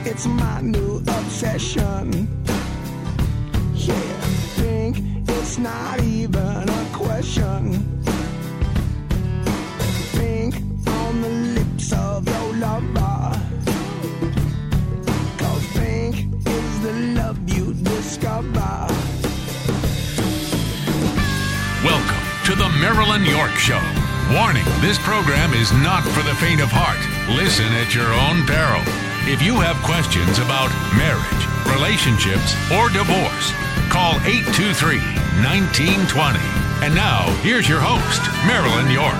it's my new obsession. Yeah, pink, it's not even a question. Pink on the lips of your lover. 'Cause pink is the love you discover. Welcome to the Marilyn York Show. Warning, this program is not for the faint of heart. Listen at your own peril. If you have questions about marriage, relationships, or divorce, call 823-1920. And now, here's your host, Marilyn York.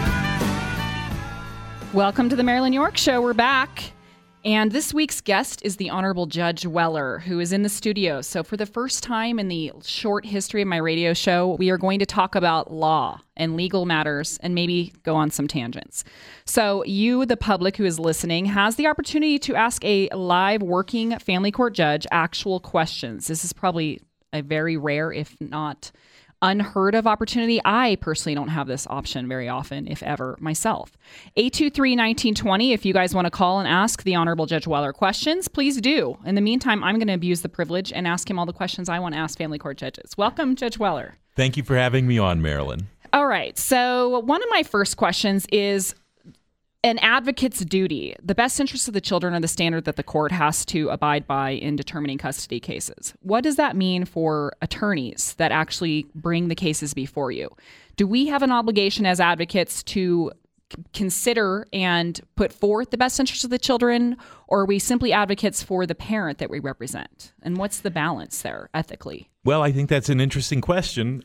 Welcome to the Marilyn York Show. We're back. And this week's guest is the Honorable Judge Weller, who is in the studio. So for the first time in the short history of my radio show, we are going to talk about law and legal matters and maybe go on some tangents. So you, the public who is listening, has the opportunity to ask a live working family court judge actual questions. This is probably a very rare, if not unheard of opportunity. I personally don't have this option very often, if ever, myself. 823-1920, if you guys want to call and ask the Honorable Judge Weller questions, please do. In the meantime, I'm going to abuse the privilege and ask him all the questions I want to ask family court judges. Welcome, Judge Weller. Thank you for having me on, Marilyn. All right. So one of my first questions is an advocate's duty. The best interests of the children are the standard that the court has to abide by in determining custody cases. What does that mean for attorneys that actually bring the cases before you? Do we have an obligation as advocates to consider and put forth the best interests of the children, or are we simply advocates for the parent that we represent? And what's the balance there ethically? Well, I think that's an interesting question.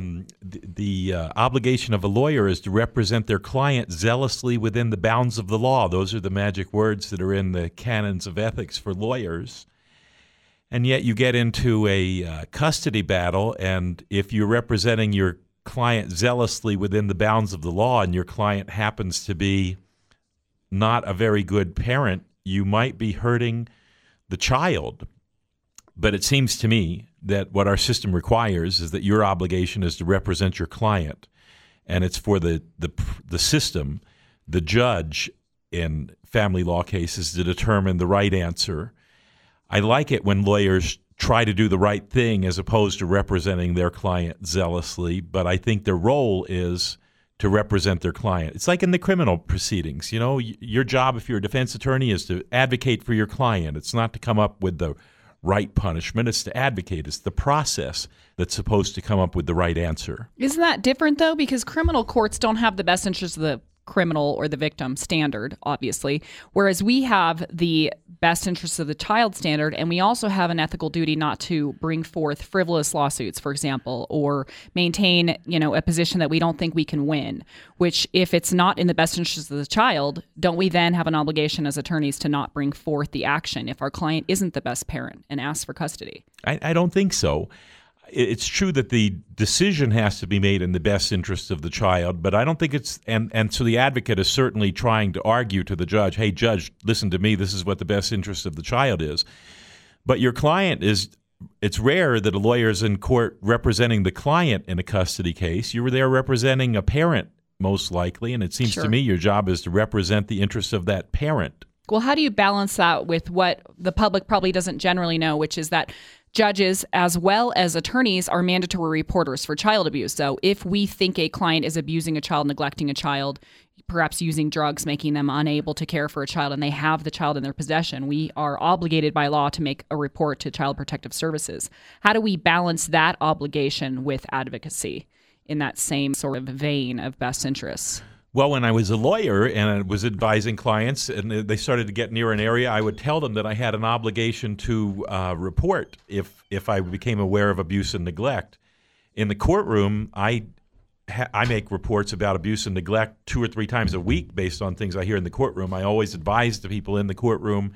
The obligation of a lawyer is to represent their client zealously within the bounds of the law. Those are the magic words that are in the canons of ethics for lawyers. And yet you get into a custody battle, and if you're representing your client zealously within the bounds of the law and your client happens to be not a very good parent, you might be hurting the child. But it seems to me that what our system requires is that your obligation is to represent your client, and it's for the system, the judge in family law cases, to determine the right answer. I like it when lawyers try to do the right thing as opposed to representing their client zealously, but I think their role is to represent their client. It's like in the criminal proceedings. You know, your job if you're a defense attorney is to advocate for your client. It's not to come up with the right punishment. It's to advocate. It's the process that's supposed to come up with the right answer. Isn't that different, though? Because criminal courts don't have the best interest of the criminal or the victim standard, obviously, whereas we have the best interests of the child standard, and we also have an ethical duty not to bring forth frivolous lawsuits, for example, or maintain, a position that we don't think we can win, which if it's not in the best interest of the child, don't we then have an obligation as attorneys to not bring forth the action if our client isn't the best parent and asks for custody? I don't think so. It's true that the decision has to be made in the best interest of the child, but I don't think it's, and so the advocate is certainly trying to argue to the judge, hey, judge, listen to me, this is what the best interest of the child is. But your client it's rare that a lawyer is in court representing the client in a custody case. You were there representing a parent, most likely, and it seems to me your job is to represent the interests of that parent. Well, how do you balance that with what the public probably doesn't generally know, which is that judges as well as attorneys are mandatory reporters for child abuse. So if we think a client is abusing a child, neglecting a child, perhaps using drugs, making them unable to care for a child, and they have the child in their possession, we are obligated by law to make a report to Child Protective Services. How do we balance that obligation with advocacy in that same sort of vein of best interests? Well, when I was a lawyer and I was advising clients and they started to get near an area, I would tell them that I had an obligation to report if I became aware of abuse and neglect. In the courtroom, I make reports about abuse and neglect 2 or 3 times a week based on things I hear in the courtroom. I always advise the people in the courtroom,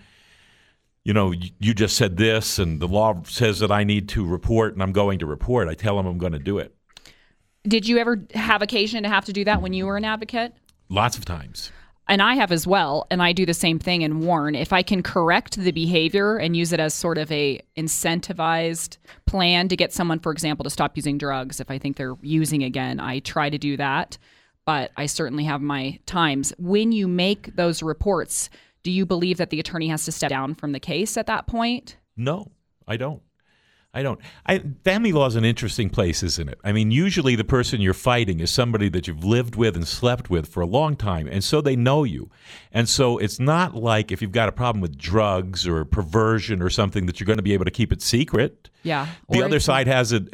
you just said this and the law says that I need to report and I'm going to report. I tell them I'm going to do it. Did you ever have occasion to have to do that when you were an advocate? Lots of times. And I have as well, and I do the same thing and warn. If I can correct the behavior and use it as sort of a incentivized plan to get someone, for example, to stop using drugs, if I think they're using again, I try to do that. But I certainly have my times. When you make those reports, do you believe that the attorney has to step down from the case at that point? No, I don't. Family law is an interesting place, isn't it? I mean, usually the person you're fighting is somebody that you've lived with and slept with for a long time, and so they know you. And so it's not like if you've got a problem with drugs or perversion or something that you're going to be able to keep it secret. Yeah. The other side has a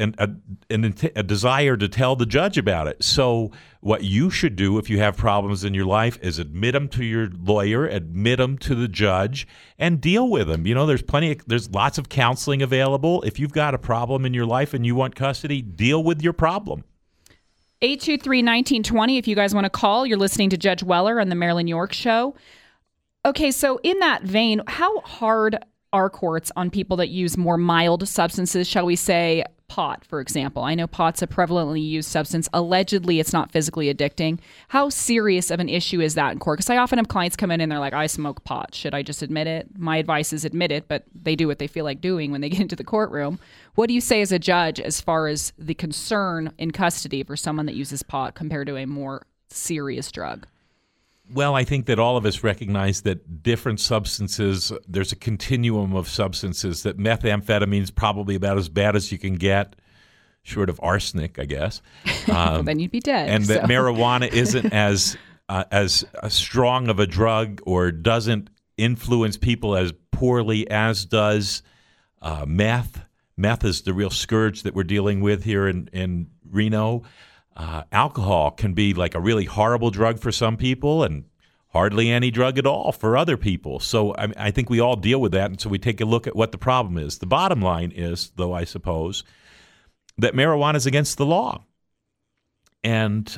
desire to tell the judge about it. So what you should do if you have problems in your life is admit them to your lawyer, admit them to the judge, and deal with them. You know, there's lots of counseling available. If you've got a problem in your life and you want custody, deal with your problem. 823-1920 if you guys want to call. You're listening to Judge Weller on the Marilyn York Show. Okay, so in that vein, how hard are courts on people that use more mild substances, shall we say pot, for example? I know pot's a prevalently used substance. Allegedly, it's not physically addicting. How serious of an issue is that in court? Because I often have clients come in and they're like, I smoke pot. Should I just admit it? My advice is admit it, but they do what they feel like doing when they get into the courtroom. What do you say as a judge as far as the concern in custody for someone that uses pot compared to a more serious drug? Well, I think that all of us recognize that different substances, there's a continuum of substances, that methamphetamine is probably about as bad as you can get, short of arsenic, I guess. Well, then you'd be dead. And that marijuana isn't as strong of a drug or doesn't influence people as poorly as does meth. Meth is the real scourge that we're dealing with here in Reno. Alcohol can be like a really horrible drug for some people and hardly any drug at all for other people. So I think we all deal with that, and so we take a look at what the problem is. The bottom line is, though, I suppose, that marijuana is against the law. And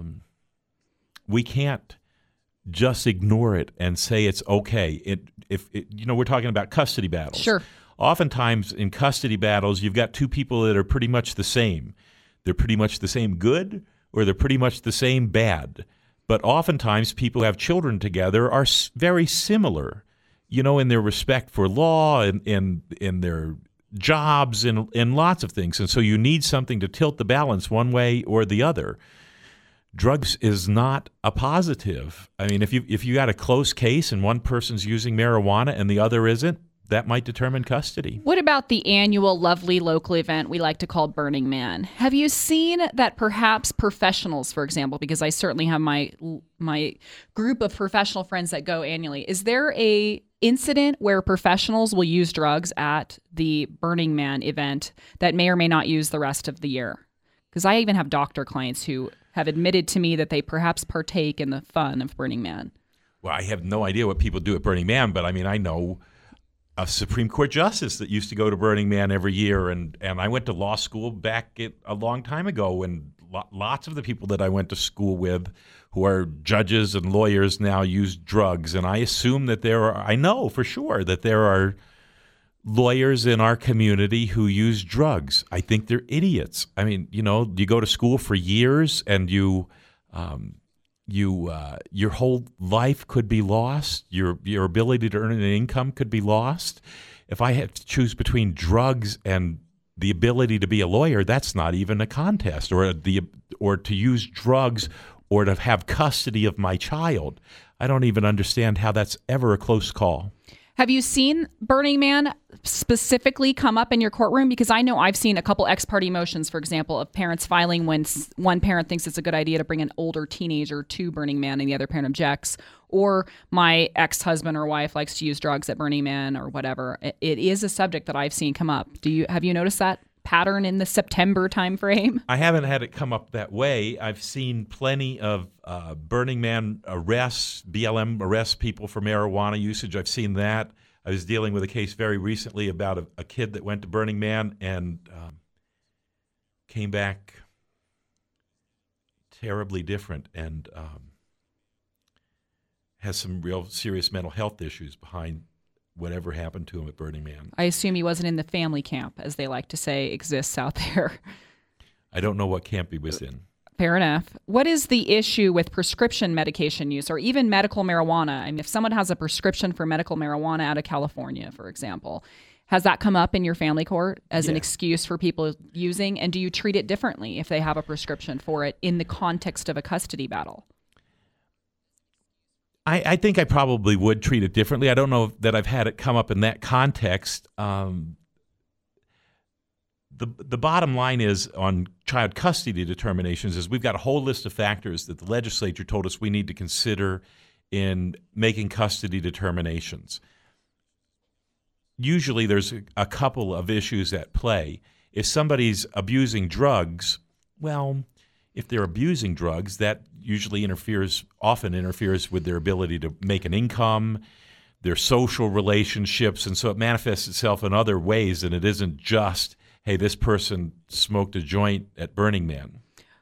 we can't just ignore it and say it's okay. We're talking about custody battles. Sure. Oftentimes in custody battles, you've got two people that are pretty much the same. They're pretty much the same good, or they're pretty much the same bad. But oftentimes people who have children together are very similar, in their respect for law and in their jobs and in lots of things. And so you need something to tilt the balance one way or the other. Drugs is not a positive. I mean, if you got a close case and one person's using marijuana and the other isn't, that might determine custody. What about the annual lovely local event we like to call Burning Man? Have you seen that perhaps professionals, for example, because I certainly have my group of professional friends that go annually, is there a incident where professionals will use drugs at the Burning Man event that may or may not use the rest of the year? Because I even have doctor clients who have admitted to me that they perhaps partake in the fun of Burning Man. Well, I have no idea what people do at Burning Man, but I mean, I know a Supreme Court justice that used to go to Burning Man every year, and I went to law school back a long time ago, and lots of the people that I went to school with who are judges and lawyers now use drugs, and I assume that I know for sure that there are lawyers in our community who use drugs. I think they're idiots. I mean, you go to school for years and your whole life could be lost. Your ability to earn an income could be lost. If I had to choose between drugs and the ability to be a lawyer, that's not even a contest. Or to use drugs or to have custody of my child. I don't even understand how that's ever a close call. Have you seen Burning Man specifically come up in your courtroom? Because I know I've seen a couple ex parte motions, for example, of parents filing when one parent thinks it's a good idea to bring an older teenager to Burning Man and the other parent objects. Or my ex-husband or wife likes to use drugs at Burning Man or whatever. It is a subject that I've seen come up. Have you noticed that pattern in the September timeframe? I haven't had it come up that way. I've seen plenty of Burning Man arrests, BLM arrests people for marijuana usage. I've seen that. I was dealing with a case very recently about a kid that went to Burning Man and came back terribly different and has some real serious mental health issues behind whatever happened to him at Burning Man. I assume he wasn't in the family camp, as they like to say exists out there. I don't know what camp he was in. Fair enough. What is the issue with prescription medication use or even medical marijuana? I mean, if someone has a prescription for medical marijuana out of California, for example, has that come up in your family court as an excuse for people using? And do you treat it differently if they have a prescription for it in the context of a custody battle? I think I probably would treat it differently. I don't know that I've had it come up in that context. The bottom line is on child custody determinations is we've got a whole list of factors that the legislature told us we need to consider in making custody determinations. Usually there's a couple of issues at play. If somebody's abusing drugs, well, if they're abusing drugs, that usually often interferes with their ability to make an income, their social relationships, and so it manifests itself in other ways, and it isn't just, hey, this person smoked a joint at Burning Man.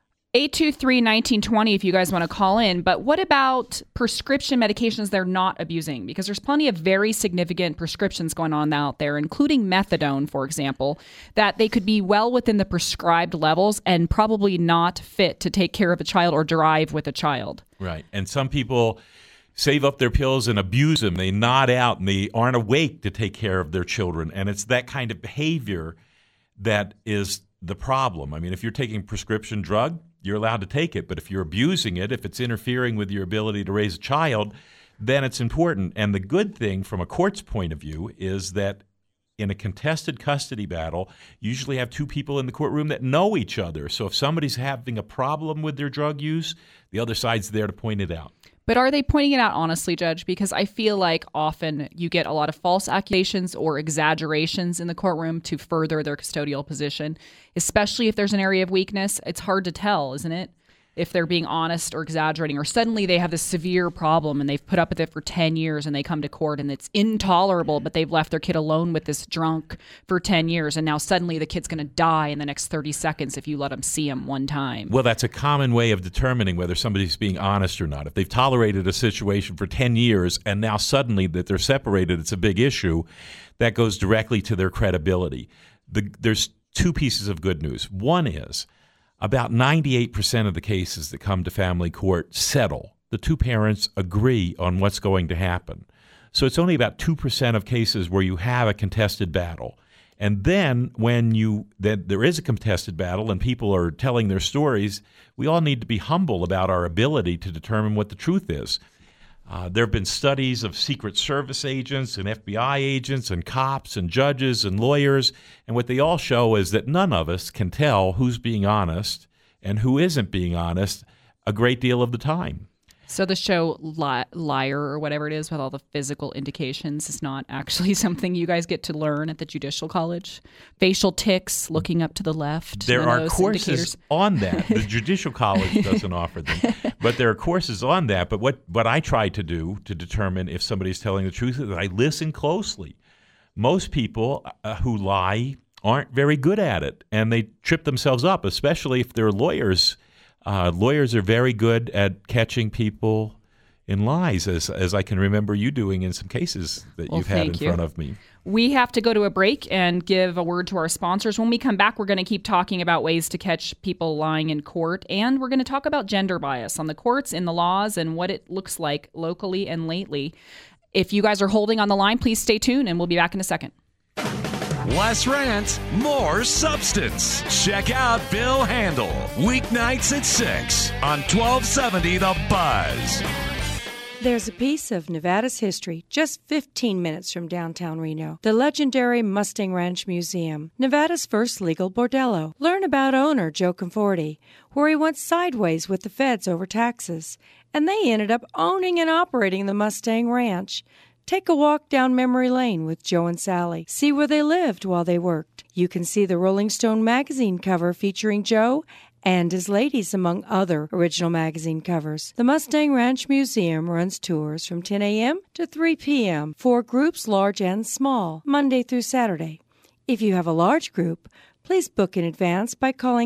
823-1920 if you guys want to call in. But what about prescription medications they're not abusing? Because there's plenty of very significant prescriptions going on out there, including methadone, for example, that they could be well within the prescribed levels and probably not fit to take care of a child or drive with a child. Right. And some people save up their pills and abuse them. They nod out and they aren't awake to take care of their children. And it's that kind of behavior that is the problem. I mean, if you're taking a prescription drug, you're allowed to take it. But if you're abusing it, if it's interfering with your ability to raise a child, then it's important. And the good thing from a court's point of view is that in a contested custody battle, you usually have two people in the courtroom that know each other. So if somebody's having a problem with their drug use, the other side's there to point it out. But are they pointing it out honestly, Judge? Because I feel like often you get a lot of false accusations or exaggerations in the courtroom to further their custodial position, especially if there's an area of weakness. It's hard to tell, isn't it? If they're being honest or exaggerating, or suddenly they have this severe problem and they've put up with it for 10 years and they come to court and it's intolerable, but they've left their kid alone with this drunk for 10 years. And now suddenly the kid's going to die in the next 30 seconds if you let him see him one time. Well, that's a common way of determining whether somebody's being honest or not. If they've tolerated a situation for 10 years and now suddenly that they're separated, it's a big issue, that goes directly to their credibility. There's two pieces of good news. One is, about 98% of the cases that come to family court settle. The two parents agree on what's going to happen. So it's only about 2% of cases where you have a contested battle. And then when there is a contested battle and people are telling their stories, we all need to be humble about our ability to determine what the truth is. There have been studies of Secret Service agents and FBI agents and cops and judges and lawyers, and what they all show is that none of us can tell who's being honest and who isn't being honest a great deal of the time. So the show Liar or whatever it is with all the physical indications is not actually something you guys get to learn at the Judicial College? Facial tics, looking up to the left. There are courses on that. The Judicial College doesn't offer them. But there are courses on that. But what I try to do to determine if somebody's telling the truth is that I listen closely. Most people who lie aren't very good at it, and they trip themselves up, especially if they're lawyers. Lawyers are very good at catching people in lies, as I can remember you doing in some cases that you've had in front of me. We have to go to a break and give a word to our sponsors. When we come back, we're going to keep talking about ways to catch people lying in court, and we're going to talk about gender bias on the courts, in the laws, and what it looks like locally and lately. If you guys are holding on the line, please stay tuned, and we'll be back in a second. Less rant, more substance. Check out Bill Handel, weeknights at 6 on 1270 The Buzz. There's a piece of Nevada's history just 15 minutes from downtown Reno, the legendary Mustang Ranch Museum, Nevada's first legal bordello. Learn about owner Joe Conforti, where he went sideways with the feds over taxes, and they ended up owning and operating the Mustang Ranch. Take a walk down memory lane with Joe and Sally. See where they lived while they worked. You can see the Rolling Stone magazine cover featuring Joe and his ladies, among other original magazine covers. The Mustang Ranch Museum runs tours from 10 a.m. to 3 p.m. for groups large and small, Monday through Saturday. If you have a large group, please book in advance by calling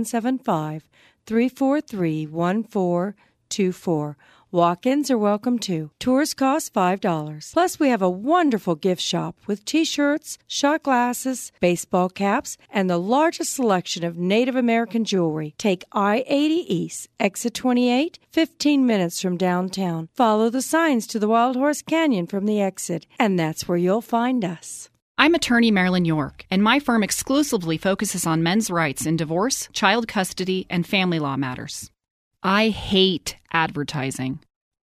775-343-1424. Walk-ins are welcome too. Tours cost $5. Plus, we have a wonderful gift shop with T-shirts, shot glasses, baseball caps, and the largest selection of Native American jewelry. Take I-80 East, exit 28, 15 minutes from downtown. Follow the signs to the Wild Horse Canyon from the exit, and that's where you'll find us. I'm attorney Marilyn York, and my firm exclusively focuses on men's rights in divorce, child custody, and family law matters. I hate advertising.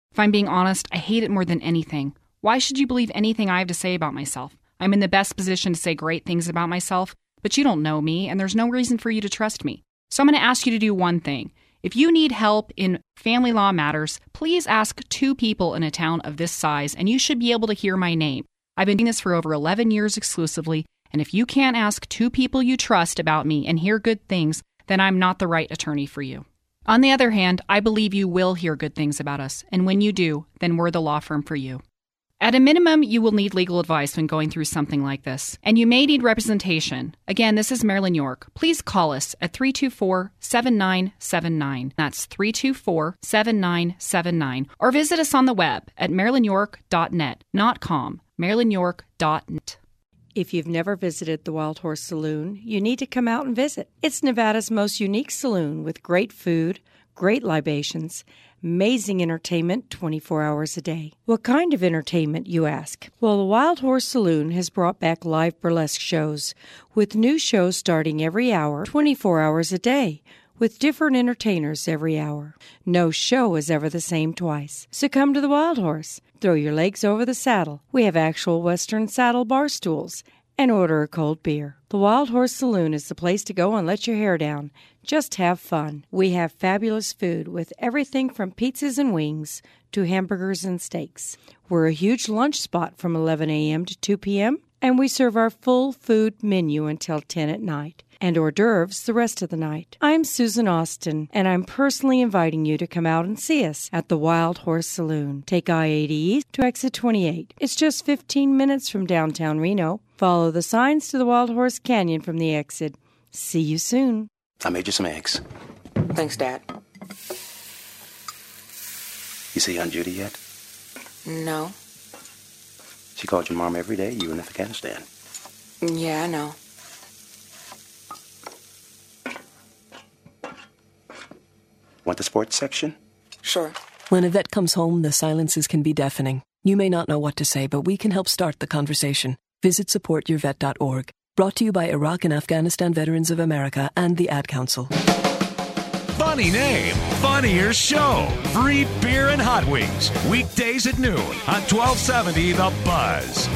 If I'm being honest, I hate it more than anything. Why should you believe anything I have to say about myself? I'm in the best position to say great things about myself, but you don't know me, and there's no reason for you to trust me. So I'm going to ask you to do one thing. If you need help in family law matters, please ask 2 people in a town of this size, and you should be able to hear my name. I've been doing this for over 11 years exclusively, and if you can't ask 2 people you trust about me and hear good things, then I'm not the right attorney for you. On the other hand, I believe you will hear good things about us, and when you do, then we're the law firm for you. At a minimum, you will need legal advice when going through something like this, and you may need representation. Again, this is Marilyn York. Please call us at 324-7979. That's 324-7979. Or visit us on the web at marilynyork.net, not com, marilynyork.net. If you've never visited the Wild Horse Saloon, you need to come out and visit. It's Nevada's most unique saloon with great food, great libations, amazing entertainment 24 hours a day. What kind of entertainment, you ask? Well, the Wild Horse Saloon has brought back live burlesque shows, with new shows starting every hour, 24 hours a day, with different entertainers every hour. No show is ever the same twice. So come to the Wild Horse. Throw your legs over the saddle. We have actual Western saddle bar stools. And order a cold beer. The Wild Horse Saloon is the place to go and let your hair down. Just have fun. We have fabulous food with everything from pizzas and wings to hamburgers and steaks. We're a huge lunch spot from 11 a.m. to 2 p.m., and we serve our full food menu until 10 at night, and hors d'oeuvres the rest of the night. I'm Susan Austin, and I'm personally inviting you to come out and see us at the Wild Horse Saloon. Take I-80 East to exit 28. It's just 15 minutes from downtown Reno. Follow the signs to the Wild Horse Canyon from the exit. See you soon. I made you some eggs. Thanks, Dad. You see Aunt Judy yet? No. She called your mom every day you were in Afghanistan. Yeah, I know. Want the sports section? Sure. When a vet comes home, the silences can be deafening. You may not know what to say, but we can help start the conversation. Visit supportyourvet.org. Brought to you by Iraq and Afghanistan Veterans of America and the Ad Council. Funny name, funnier show. Free beer and hot wings. Weekdays at noon on 1270 The Buzz.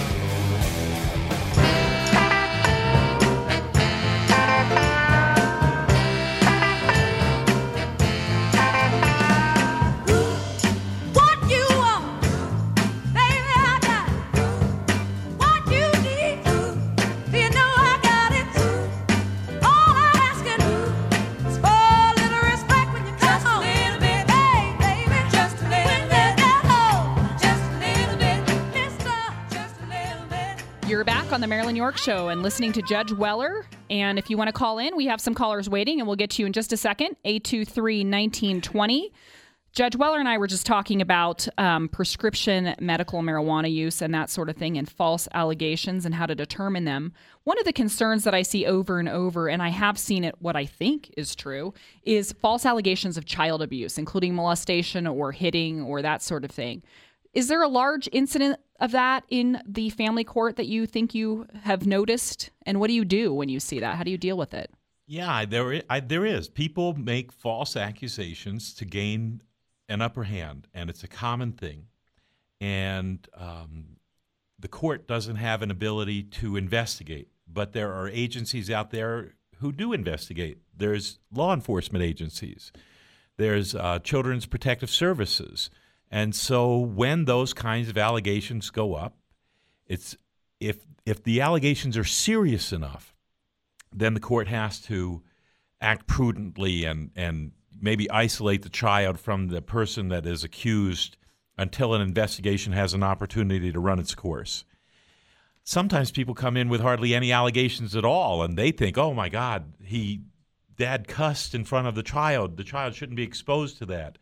You're back on the Marilyn York Show and listening to Judge Weller. And if you want to call in, we have some callers waiting, and we'll get to you in just a second. 823-1920. Judge Weller and I were just talking about prescription medical marijuana use and that sort of thing, and false allegations and how to determine them. One of the concerns that I see over and over, and I have seen it, what I think is true, is false allegations of child abuse, including molestation or hitting or that sort of thing. Is there a large incident of that in the family court that you think you have noticed? And what do you do when you see that? How do you deal with it? Yeah, there is. People make false accusations to gain an upper hand, and it's a common thing. And the court doesn't have an ability to investigate, but there are agencies out there who do investigate. There's law enforcement agencies. There's Children's Protective Services. And so when those kinds of allegations go up, it's if the allegations are serious enough, then the court has to act prudently and maybe isolate the child from the person that is accused until an investigation has an opportunity to run its course. Sometimes people come in with hardly any allegations at all, and they think, oh, my God, Dad cussed in front of the child. The child shouldn't be exposed to that.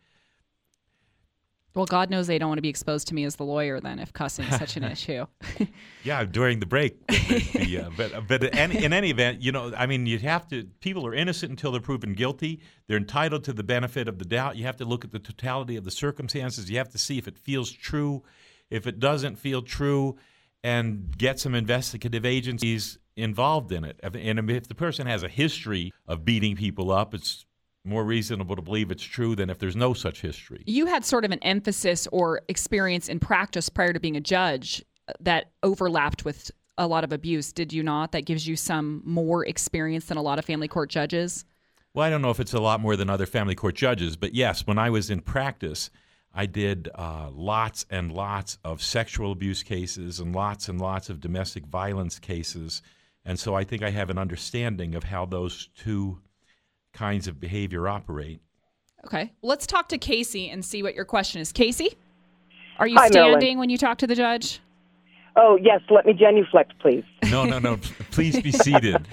Well, God knows they don't want to be exposed to me as the lawyer then if cussing is such an issue. Yeah, during the break. But in any event, you have to, people are innocent until they're proven guilty. They're entitled to the benefit of the doubt. You have to look at the totality of the circumstances. You have to see if it feels true. If it doesn't feel true, and get some investigative agencies involved in it. And if the person has a history of beating people up, it's more reasonable to believe it's true than if there's no such history. You had sort of an emphasis or experience in practice prior to being a judge that overlapped with a lot of abuse, did you not? That gives you some more experience than a lot of family court judges? Well, I don't know if it's a lot more than other family court judges, but yes, when I was in practice, I did lots and lots of sexual abuse cases and lots of domestic violence cases. And so I think I have an understanding of how those two kinds of behavior operate. Okay. Well, let's talk to Casey and see what your question is. Casey, are you Hi, standing Marilyn. when you talk to the judge? Oh, yes. Let me genuflect, please. No. Please be seated.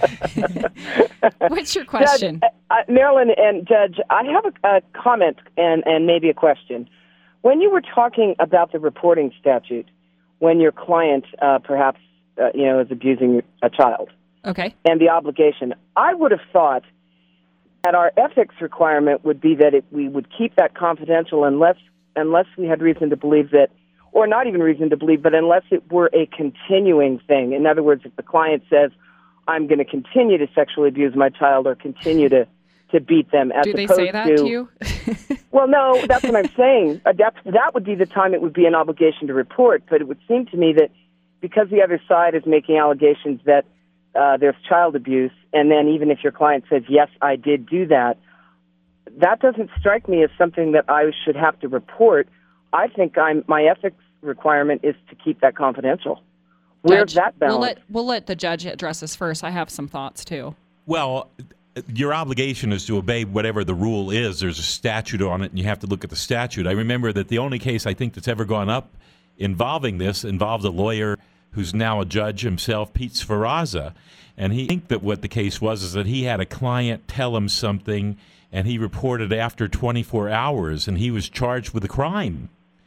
What's your question? Judge, Marilyn and Judge, I have a comment and maybe a question. When you were talking about the reporting statute, when your client perhaps is abusing a child, Okay. and the obligation, I would have thought that our ethics requirement would be that we would keep that confidential unless we had reason to believe that, or not even reason to believe, but unless it were a continuing thing. In other words, if the client says, I'm going to continue to sexually abuse my child or continue to beat them, as Do they opposed say that to you? Well, no, that's what I'm saying. That would be the time it would be an obligation to report, but it would seem to me that because the other side is making allegations that there's child abuse, and then even if your client says, yes, I did do that, that doesn't strike me as something that I should have to report. I think my ethics requirement is to keep that confidential. Where's that balance? We'll let the judge address this first. I have some thoughts, too. Well, your obligation is to obey whatever the rule is. There's a statute on it, and you have to look at the statute. I remember that the only case I think that's ever gone up involving this involved a lawyer who's now a judge himself, Pete Sferrazza, and he think that what the case was is that he had a client tell him something, and he reported after 24 hours, and he was charged with a crime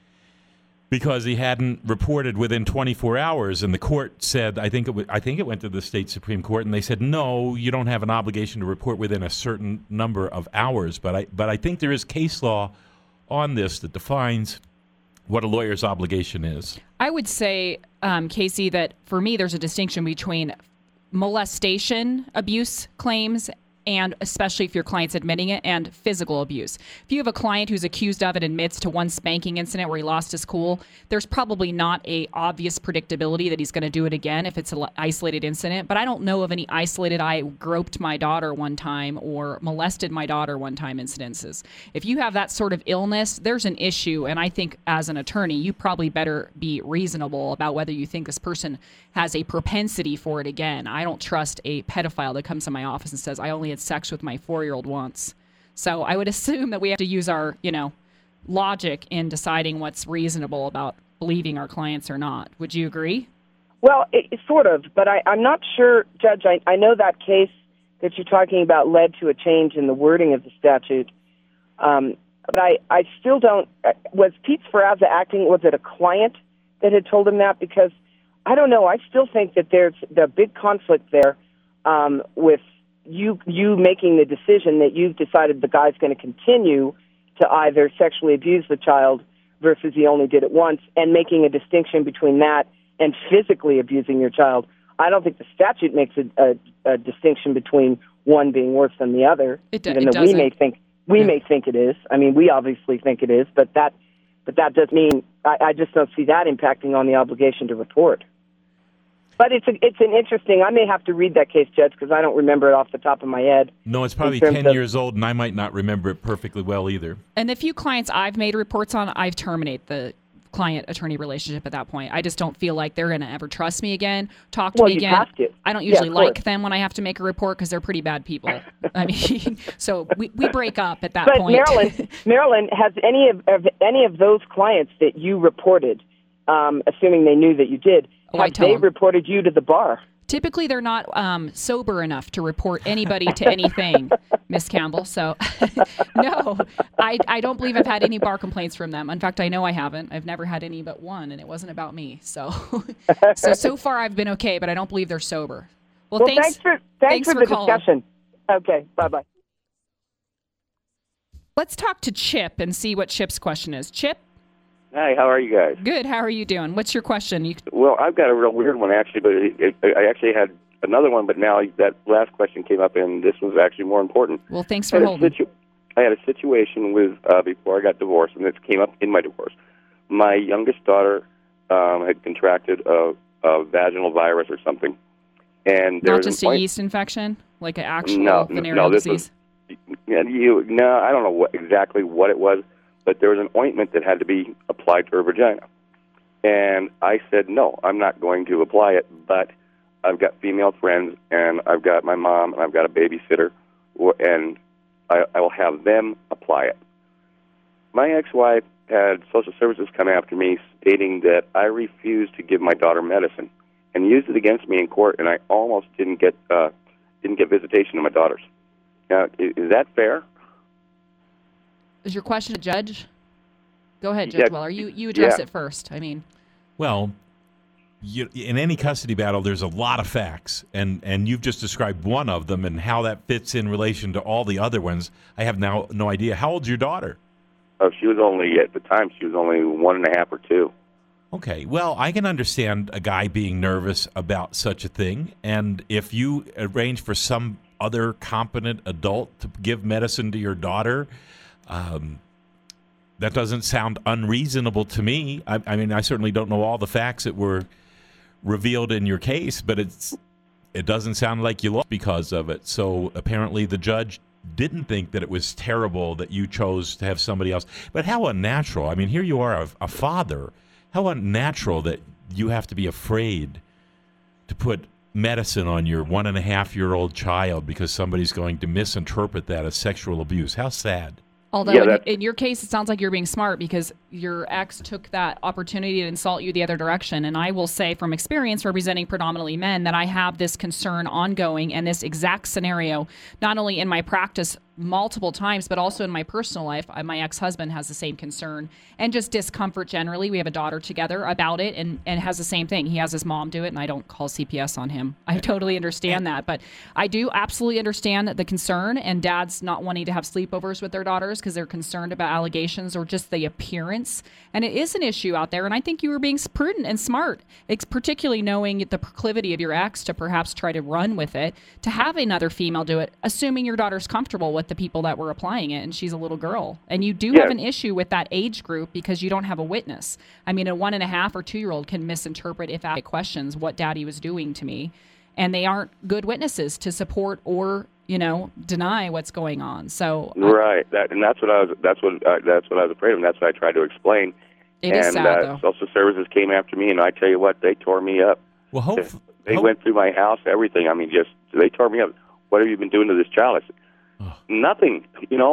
because he hadn't reported within 24 hours. And the court said, I think it went to the state Supreme Court, and they said, no, you don't have an obligation to report within a certain number of hours. But I think there is case law on this that defines what a lawyer's obligation is. I would say, Casey, that for me there's a distinction between molestation abuse claims, and especially if your client's admitting it, and physical abuse. If you have a client who's accused of and admits to one spanking incident where he lost his cool, there's probably not a obvious predictability that he's going to do it again if it's an isolated incident. But I don't know of any isolated, I groped my daughter one time or molested my daughter one time incidences. If you have that sort of illness, there's an issue. And I think as an attorney, you probably better be reasonable about whether you think this person has a propensity for it again. I don't trust a pedophile that comes to my office and says, I only had sex with my 4-year-old once. So I would assume that we have to use our, logic in deciding what's reasonable about believing our clients or not. Would you agree? Well, sort of, but I'm not sure, Judge. I know that case that you're talking about led to a change in the wording of the statute. But I still don't, was Pete Sferrazza acting, was it a client that had told him that? Because I don't know. I still think that there's the big conflict there with you making the decision that you've decided the guy's going to continue to either sexually abuse the child versus he only did it once, and making a distinction between that and physically abusing your child. I don't think the statute makes a distinction between one being worse than the other, even though we may think it is. I mean, we obviously think it is, but that does mean I just don't see that impacting on the obligation to report. But it's an interesting. I may have to read that case, Judge, because I don't remember it off the top of my head. No, it's probably 10 years old, and I might not remember it perfectly well either. And the few clients I've made reports on, I've terminated the client-attorney relationship at that point. I just don't feel like they're going to ever trust me again, talk to me again. Have to. I don't usually like them when I have to make a report because they're pretty bad people. I mean, so we break up at that point. But Marilyn, has any of those clients that you reported, assuming they knew that you did, have they reported you to the bar? Typically, they're not sober enough to report anybody to anything, Miss Campbell. So, no, I don't believe I've had any bar complaints from them. In fact, I know I haven't. I've never had any but one, and it wasn't about me. So far I've been okay, but I don't believe they're sober. Well, thanks for the calling. discussion. Okay, bye-bye. Let's talk to Chip and see what Chip's question is. Chip? Hi, how are you guys? Good. How are you doing? What's your question? Well, I've got a real weird one, actually, but I actually had another one, but now that last question came up, and this was actually more important. Well, thanks for holding. I had a situation with before I got divorced, and this came up in my divorce. My youngest daughter had contracted a vaginal virus or something, and there not was just a yeast infection, like an actual venereal disease. I don't know exactly what it was, but there was an ointment that had to be applied to her vagina, and I said no, I'm not going to apply it. But I've got female friends, and I've got my mom, and I've got a babysitter, and I will have them apply it. My ex-wife had social services come after me stating that I refused to give my daughter medicine and used it against me in court, and I almost didn't get visitation to my daughters. Now, is that fair? Is your question to Judge? Go ahead, Judge Weller. You address it first. I mean. Well, in any custody battle, there's a lot of facts, and you've just described one of them and how that fits in relation to all the other ones. I have now no idea. How old's your daughter? Oh, she was only, at the time, she was only 1.5 or 2. Okay, well, I can understand a guy being nervous about such a thing, and if you arrange for some other competent adult to give medicine to your daughter, that doesn't sound unreasonable to me. I mean, I certainly don't know all the facts that were revealed in your case, but it doesn't sound like you lost because of it. So apparently the judge didn't think that it was terrible that you chose to have somebody else. But how unnatural. I mean, here you are, a father. How unnatural that you have to be afraid to put medicine on your 1.5-year-old child because somebody's going to misinterpret that as sexual abuse. How sad. Although in your case, it sounds like you're being smart because your ex took that opportunity to insult you the other direction. And I will say from experience representing predominantly men that I have this concern ongoing and this exact scenario, not only in my practice multiple times, but also in my personal life. My ex-husband has the same concern and just discomfort generally. We have a daughter together about it and has the same thing. He has his mom do it, and I don't call CPS on him. I totally understand that. But I do absolutely understand the concern and dads not wanting to have sleepovers with their daughters because they're concerned about allegations or just the appearance. And it is an issue out there, and I think you were being prudent and smart, particularly knowing the proclivity of your ex to perhaps try to run with it, to have another female do it, assuming your daughter's comfortable with the people that were applying it, and she's a little girl. And you do have an issue with that age group because you don't have a witness. I mean, a 1.5 or 2-year-old can misinterpret, if asked questions, what daddy was doing to me, and they aren't good witnesses to support or deny what's going on. So right, that's what I was afraid of, and that's what I tried to explain. It is sad, though. Social services came after me, and I tell you what, they tore me up. Well, they went through my house, everything. I mean, they tore me up. What have you been doing to this child? I said, nothing.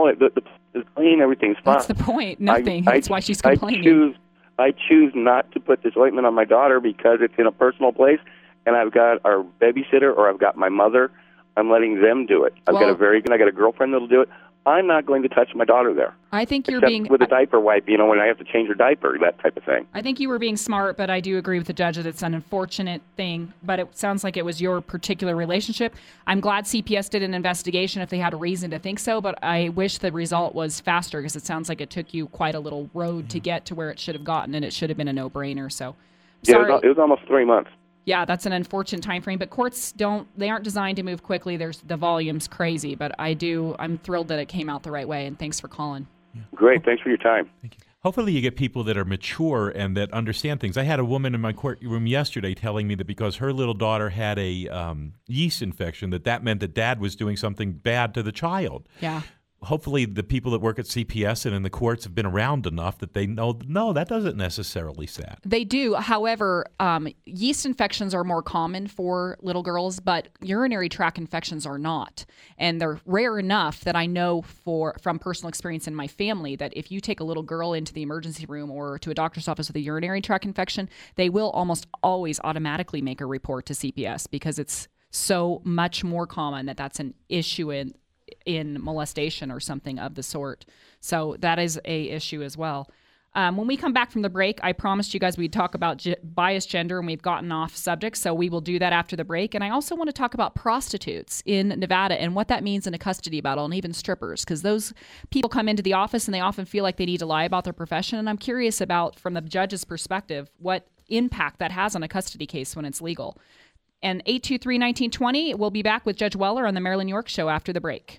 The clean, everything's fine. That's the point. Nothing. That's why she's complaining. I choose not to put this ointment on my daughter because it's in a personal place, and I've got our babysitter or I've got my mother. I'm letting them do it. I got a girlfriend that'll do it. I'm not going to touch my daughter there. I think you're being with a diaper wipe, when I have to change her diaper, that type of thing. I think you were being smart, but I do agree with the judge that it's an unfortunate thing, but it sounds like it was your particular relationship. I'm glad CPS did an investigation if they had a reason to think so, but I wish the result was faster because it sounds like it took you quite a little road to get to where it should have gotten, and it should have been a no-brainer. So, sorry. It was almost 3 months. Yeah, that's an unfortunate time frame, but courts aren't designed to move quickly. The volume's crazy, but I'm thrilled that it came out the right way, and thanks for calling. Yeah. Great, thanks for your time. Thank you. Hopefully you get people that are mature and that understand things. I had a woman in my courtroom yesterday telling me that because her little daughter had a yeast infection, that meant that dad was doing something bad to the child. Yeah. Hopefully the people that work at CPS and in the courts have been around enough that they know, no, that doesn't necessarily sad. They do. However, yeast infections are more common for little girls, but urinary tract infections are not. And they're rare enough that I know from personal experience in my family that if you take a little girl into the emergency room or to a doctor's office with a urinary tract infection, they will almost always automatically make a report to CPS because it's so much more common that's an issue in molestation or something of the sort. So that is a issue as well. When we come back from the break, I promised you guys we'd talk about biased gender, and we've gotten off subject, so we will do that after the break. And I also want to talk about prostitutes in Nevada and what that means in a custody battle, and even strippers, because those people come into the office and they often feel like they need to lie about their profession. And I'm curious about, from the judge's perspective, what impact that has on a custody case when it's legal. And 823-1920, we'll be back with Judge Weller on the Marilyn York Show after the break.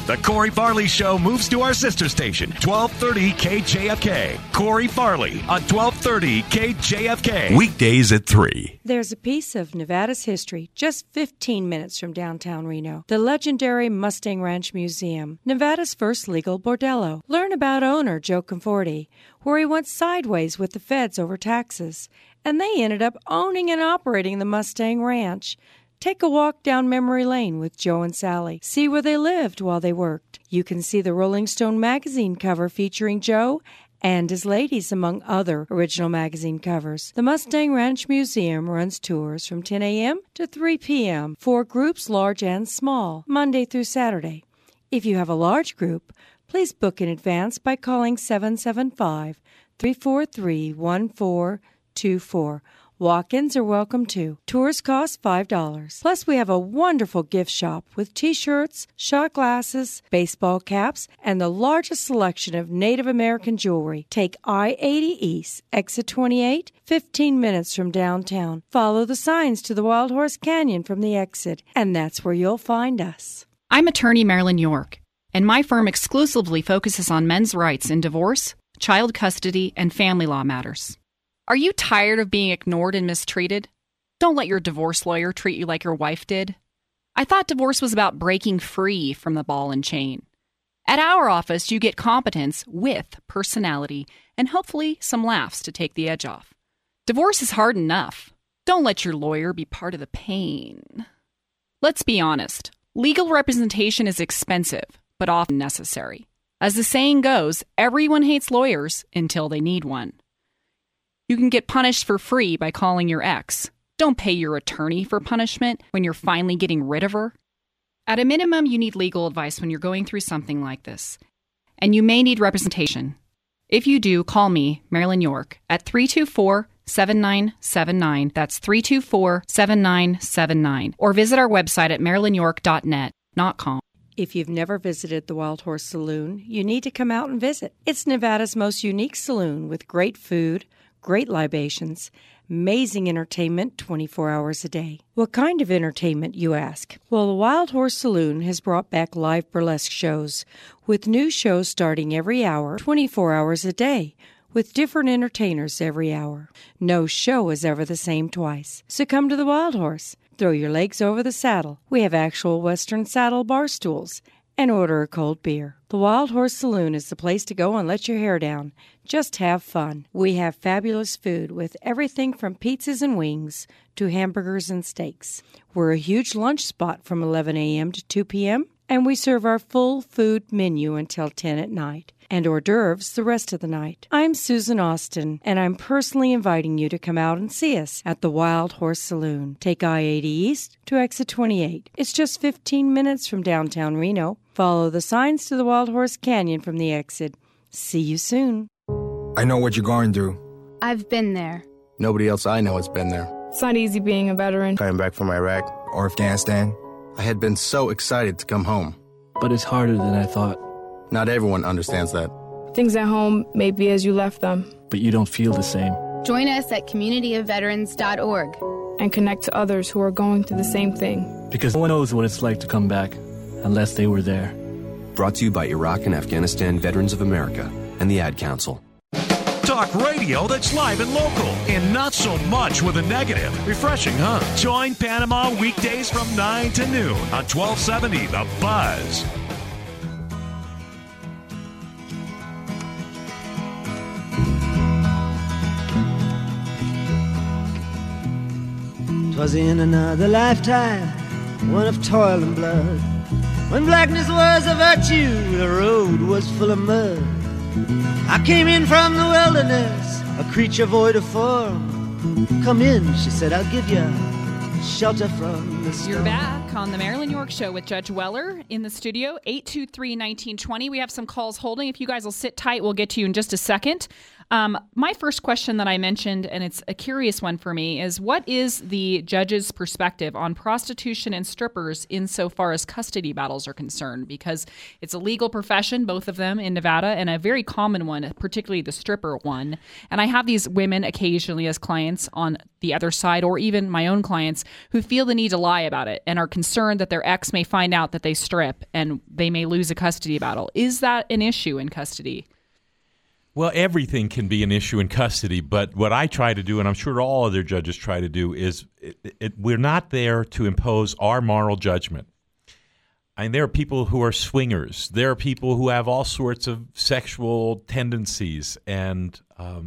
The Corey Farley Show moves to our sister station, 1230 KJFK. Corey Farley on 1230 KJFK. Weekdays at 3. There's a piece of Nevada's history just 15 minutes from downtown Reno. The legendary Mustang Ranch Museum, Nevada's first legal bordello. Learn about owner Joe Conforti, where he went sideways with the feds over taxes, and they ended up owning and operating the Mustang Ranch. Take a walk down memory lane with Joe and Sally. See where they lived while they worked. You can see the Rolling Stone magazine cover featuring Joe and his ladies, among other original magazine covers. The Mustang Ranch Museum runs tours from 10 a.m. to 3 p.m. for groups large and small, Monday through Saturday. If you have a large group, please book in advance by calling 775-343-1424. Walk-ins are welcome too. Tours cost $5. Plus, we have a wonderful gift shop with T-shirts, shot glasses, baseball caps, and the largest selection of Native American jewelry. Take I-80 East, exit 28, 15 minutes from downtown. Follow the signs to the Wild Horse Canyon from the exit, and that's where you'll find us. I'm attorney Marilyn York, and my firm exclusively focuses on men's rights in divorce, child custody, and family law matters. Are you tired of being ignored and mistreated? Don't let your divorce lawyer treat you like your wife did. I thought divorce was about breaking free from the ball and chain. At our office, you get competence with personality and hopefully some laughs to take the edge off. Divorce is hard enough. Don't let your lawyer be part of the pain. Let's be honest. Legal representation is expensive, but often necessary. As the saying goes, everyone hates lawyers until they need one. You can get punished for free by calling your ex. Don't pay your attorney for punishment when you're finally getting rid of her. At a minimum, you need legal advice when you're going through something like this. And you may need representation. If you do, call me, Marilyn York, at 324-7979. That's 324-7979. Or visit our website at marilynyork.net, not .com. If you've never visited the Wild Horse Saloon, you need to come out and visit. It's Nevada's most unique saloon with great food, great libations, amazing entertainment 24 hours a day. What kind of entertainment, you ask? Well, the Wild Horse Saloon has brought back live burlesque shows, with new shows starting every hour, 24 hours a day, with different entertainers every hour. No show is ever the same twice. So come to the Wild Horse. Throw your legs over the saddle. We have actual Western saddle bar stools. And order a cold beer. The Wild Horse Saloon is the place to go and let your hair down. Just have fun. We have fabulous food with everything from pizzas and wings to hamburgers and steaks. We're a huge lunch spot from 11 a.m. to 2 p.m., and we serve our full food menu until 10 at night, and hors d'oeuvres the rest of the night. I'm Susan Austin, and I'm personally inviting you to come out and see us at the Wild Horse Saloon. Take I-80 East to exit 28. It's just 15 minutes from downtown Reno. Follow the signs to the Wild Horse Canyon from the exit. See you soon. I know what you're going through. I've been there. Nobody else I know has been there. It's not easy being a veteran. Coming back from Iraq or Afghanistan. I had been so excited to come home. But it's harder than I thought. Not everyone understands that. Things at home may be as you left them. But you don't feel the same. Join us at communityofveterans.org. And connect to others who are going through the same thing. Because no one knows what it's like to come back unless they were there. Brought to you by Iraq and Afghanistan Veterans of America and the Ad Council. Talk radio that's live and local and not so much with a negative. Refreshing, huh? Join Panama weekdays from 9 to noon on 1270 The Buzz. 'Twas in another lifetime, one of toil and blood, when blackness was a virtue, the road was full of mud. I came in from the wilderness, a creature void of form. Come in, she said, I'll give you shelter from the storm. You're back on the Marilyn York Show with Judge Weller in the studio, 823-1920. We have some calls holding. If you guys will sit tight, we'll get to you in just a second. My first question that I mentioned, and it's a curious one for me, is what is the judge's perspective on prostitution and strippers insofar as custody battles are concerned? Because it's a legal profession, both of them in Nevada, and a very common one, particularly the stripper one. And I have these women occasionally as clients on the other side, or even my own clients, who feel the need to lie about it and are concerned that their ex may find out that they strip and they may lose a custody battle. Is that an issue in custody? Well, everything can be an issue in custody, but what I try to do, and I'm sure all other judges try to do, is we're not there to impose our moral judgment. I mean, there are people who are swingers. There are people who have all sorts of sexual tendencies, and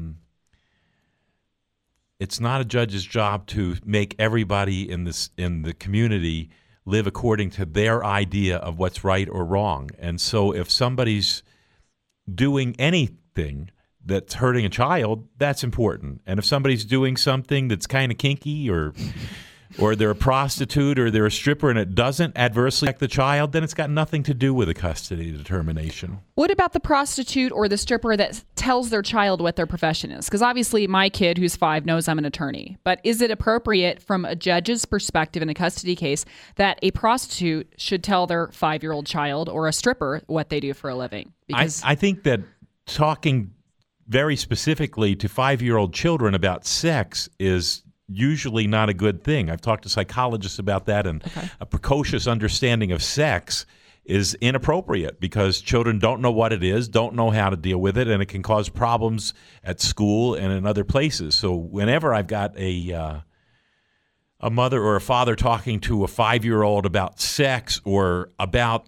it's not a judge's job to make everybody in the community live according to their idea of what's right or wrong. And so if somebody's doing anything that's hurting a child, that's important. And if somebody's doing something that's kind of kinky or they're a prostitute or they're a stripper and it doesn't adversely affect the child, then it's got nothing to do with a custody determination. What about the prostitute or the stripper that tells their child what their profession is? Because obviously my kid who's 5 knows I'm an attorney. But is it appropriate from a judge's perspective in a custody case that a prostitute should tell their 5-year-old child or a stripper what they do for a living? Because I think that talking very specifically to 5-year-old children about sex is usually not a good thing. I've talked to psychologists about that, and a precocious understanding of sex is inappropriate because children don't know what it is, don't know how to deal with it, and it can cause problems at school and in other places. So whenever I've got a mother or a father talking to a 5-year-old about sex or about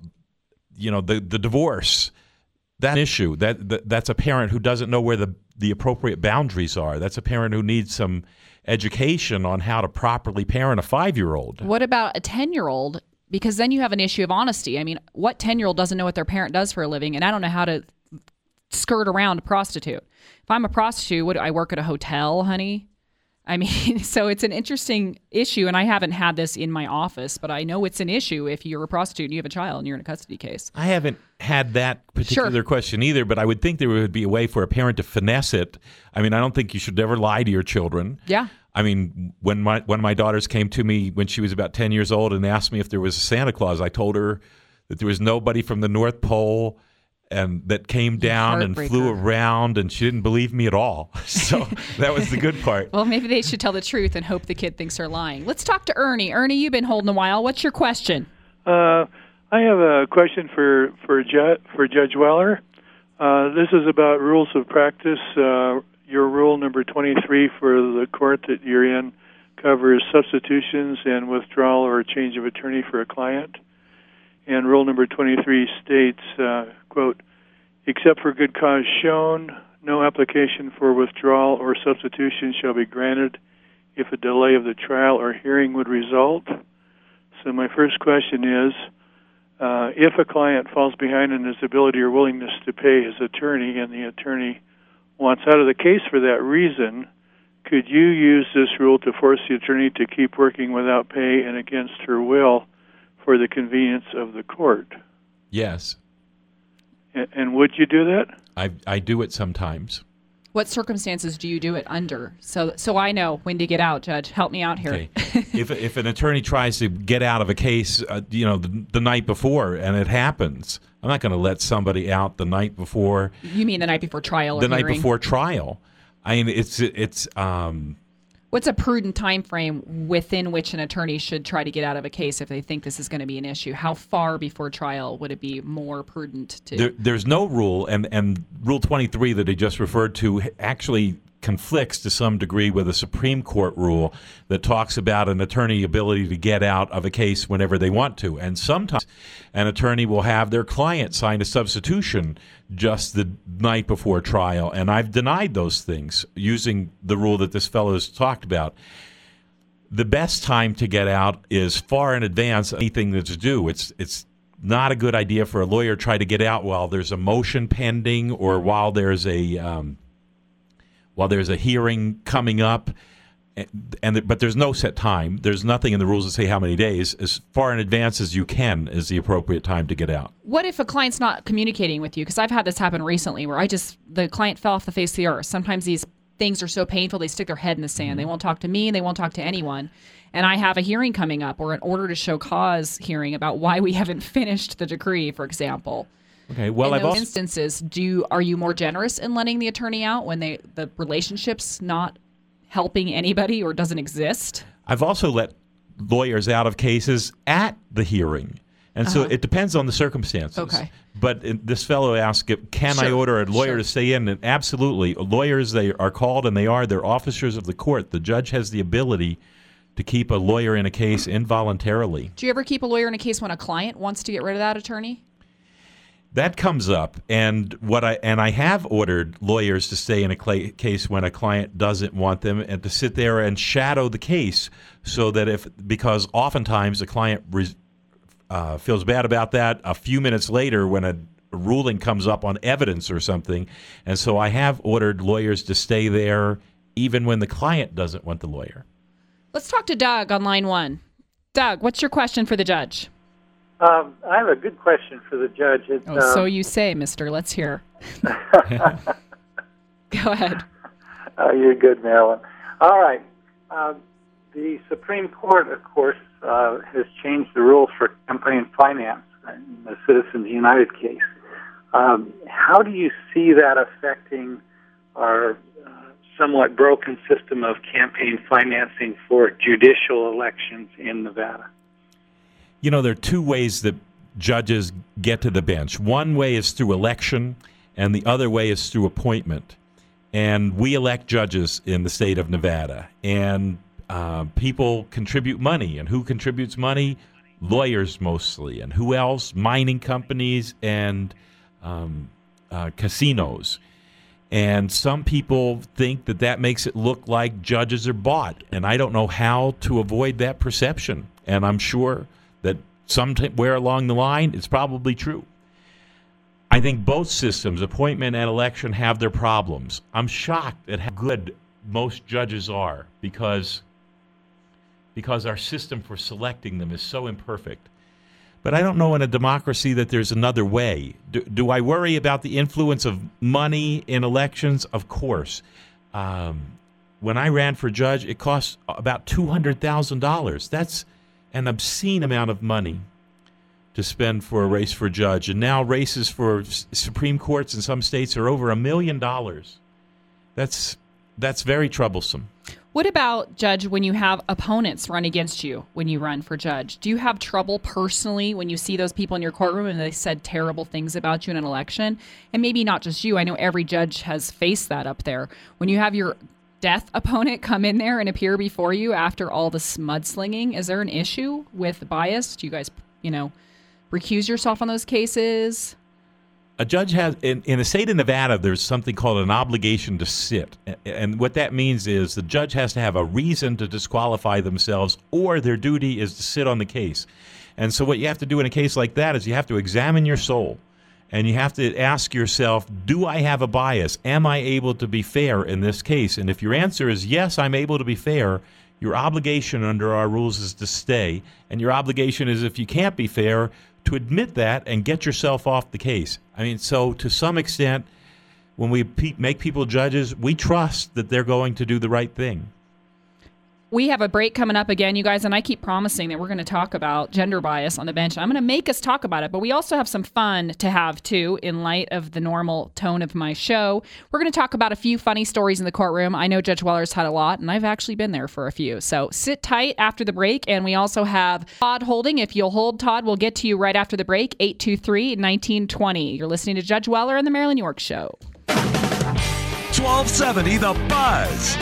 the divorce, that issue, that's a parent who doesn't know where the appropriate boundaries are. That's a parent who needs some education on how to properly parent a 5-year-old. What about a 10-year-old? Because then you have an issue of honesty. I mean, what 10-year-old doesn't know what their parent does for a living? And I don't know how to skirt around a prostitute. If I'm a prostitute, what do I work at a hotel, honey? I mean, so it's an interesting issue, and I haven't had this in my office, but I know it's an issue if you're a prostitute and you have a child and you're in a custody case. I haven't had that particular question either, but I would think there would be a way for a parent to finesse it. I mean, I don't think you should ever lie to your children. Yeah. I mean, when one of my daughters came to me when she was about 10 years old and asked me if there was a Santa Claus, I told her that there was nobody from the North Pole and that came down and flew around, and she didn't believe me at all. So that was the good part. Well, maybe they should tell the truth and hope the kid thinks they're lying. Let's talk to Ernie. Ernie, you've been holding a while. What's your question? I have a question for Judge Weller. This is about rules of practice. Your rule number 23 for the court that you're in covers substitutions and withdrawal or change of attorney for a client. And rule number 23 states, quote, except for good cause shown, no application for withdrawal or substitution shall be granted if a delay of the trial or hearing would result. So my first question is, if a client falls behind in his ability or willingness to pay his attorney and the attorney wants out of the case for that reason, could you use this rule to force the attorney to keep working without pay and against her will for the convenience of the court? Yes. And would you do that? I do it sometimes. What circumstances do you do it under? So I know when to get out, Judge. Help me out here. Okay. If an attorney tries to get out of a case, the night before, and it happens, I'm not going to let somebody out the night before. You mean the night before trial or the hearing? Night before trial. I mean, it's. What's a prudent time frame within which an attorney should try to get out of a case if they think this is going to be an issue? How far before trial would it be more prudent to? There's no rule, and Rule 23 that he just referred to actually conflicts to some degree with a Supreme Court rule that talks about an attorney ability to get out of a case whenever they want to. And sometimes an attorney will have their client sign a substitution just the night before trial. And I've denied those things using the rule that this fellow has talked about. The best time to get out is far in advance of anything that's due. It's not a good idea for a lawyer to try to get out while there's a motion pending or while there's a hearing coming up. but there's no set time. There's nothing in the rules that say how many days. As far in advance as you can is the appropriate time to get out. What if a client's not communicating with you? Because I've had this happen recently where the client fell off the face of the earth. Sometimes these things are so painful they stick their head in the sand. They won't talk to me and they won't talk to anyone. And I have a hearing coming up, or an order to show cause hearing about why we haven't finished the decree, for example. Okay. Well, in those instances, are you more generous in letting the attorney out when the relationship's not helping anybody or doesn't exist? I've also let lawyers out of cases at the hearing. And so it depends on the circumstances. Okay. But this fellow asked, can I order a lawyer to stay in? And absolutely. Lawyers, they are called, and they're officers of the court. The judge has the ability to keep a lawyer in a case involuntarily. Do you ever keep a lawyer in a case when a client wants to get rid of that attorney? That comes up, and I have ordered lawyers to stay in a case when a client doesn't want them, and to sit there and shadow the case, so that because oftentimes the client feels bad about that a few minutes later when a ruling comes up on evidence or something, and so I have ordered lawyers to stay there even when the client doesn't want the lawyer. Let's talk to Doug on line 1. Doug, what's your question for the judge? I have a good question for the judge. So you say, mister. Let's hear. Go ahead. You're good, Marilyn. All right. The Supreme Court, of course, has changed the rules for campaign finance in the Citizens United case. How do you see that affecting our somewhat broken system of campaign financing for judicial elections in Nevada? You know, there are two ways that judges get to the bench. One way is through election, and the other way is through appointment. And we elect judges in the state of Nevada. And people contribute money. And who contributes money? Lawyers mostly. And who else? Mining companies and casinos. And some people think that makes it look like judges are bought. And I don't know how to avoid that perception. And I'm sure that somewhere along the line, it's probably true. I think both systems, appointment and election, have their problems. I'm shocked at how good most judges are because our system for selecting them is so imperfect. But I don't know in a democracy that there's another way. Do I worry about the influence of money in elections? Of course. When I ran for judge, it cost about $200,000. That's an obscene amount of money to spend for a race for judge. And now races for Supreme Courts in some states are over $1 million. That's very troublesome. What about, Judge, when you have opponents run against you when you run for judge? Do you have trouble personally when you see those people in your courtroom and they said terrible things about you in an election? And maybe not just you. I know every judge has faced that up there. When you have your death opponent come in there and appear before you after all the mudslinging, is there an issue with bias? Do you guys, recuse yourself on those cases? A judge has, in the state of Nevada, there's something called an obligation to sit. And what that means is the judge has to have a reason to disqualify themselves, or their duty is to sit on the case. And so what you have to do in a case like that is you have to examine your soul. And you have to ask yourself, do I have a bias? Am I able to be fair in this case? And if your answer is yes, I'm able to be fair, your obligation under our rules is to stay. And your obligation is, if you can't be fair, to admit that and get yourself off the case. I mean, so to some extent, when we make people judges, we trust that they're going to do the right thing. We have a break coming up again, you guys, and I keep promising that we're going to talk about gender bias on the bench. I'm going to make us talk about it, but we also have some fun to have, too, in light of the normal tone of my show. We're going to talk about a few funny stories in the courtroom. I know Judge Weller's had a lot, and I've actually been there for a few. So sit tight after the break, and we also have Todd holding. If you'll hold, Todd, we'll get to you right after the break, 823-1920. You're listening to Judge Weller and the Marilyn York Show. 1270 The Buzz.